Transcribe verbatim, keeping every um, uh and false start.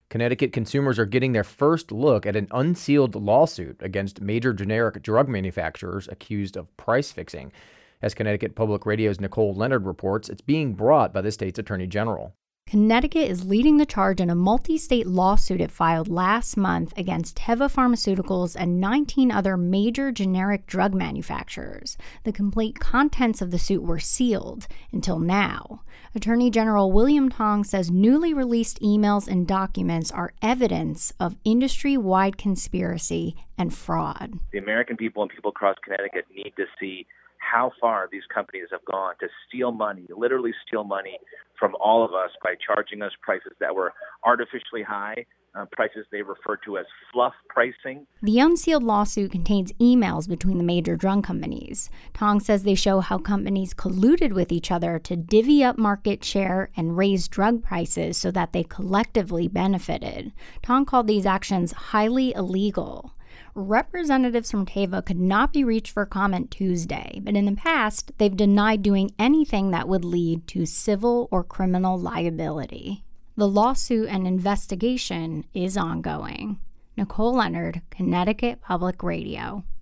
Connecticut consumers are getting their first look at an unsealed lawsuit against major generic drug manufacturers accused of price fixing. As Connecticut Public Radio's Nicole Leonard reports, it's being brought by the state's attorney general. Connecticut is leading the charge in a multi-state lawsuit it filed last month against Teva Pharmaceuticals and nineteen other major generic drug manufacturers. The complete contents of the suit were sealed until now. Attorney General William Tong says newly released emails and documents are evidence of industry-wide conspiracy and fraud. The American people and people across Connecticut need to see how far these companies have gone to steal money, literally steal money from all of us by charging us prices that were artificially high, uh, prices they refer to as fluff pricing. The unsealed lawsuit contains emails between the major drug companies. Tong says they show how companies colluded with each other to divvy up market share and raise drug prices so that they collectively benefited. Tong called these actions highly illegal. Representatives from Teva could not be reached for comment Tuesday, but in the past, they've denied doing anything that would lead to civil or criminal liability. The lawsuit and investigation is ongoing. Nicole Leonard, Connecticut Public Radio.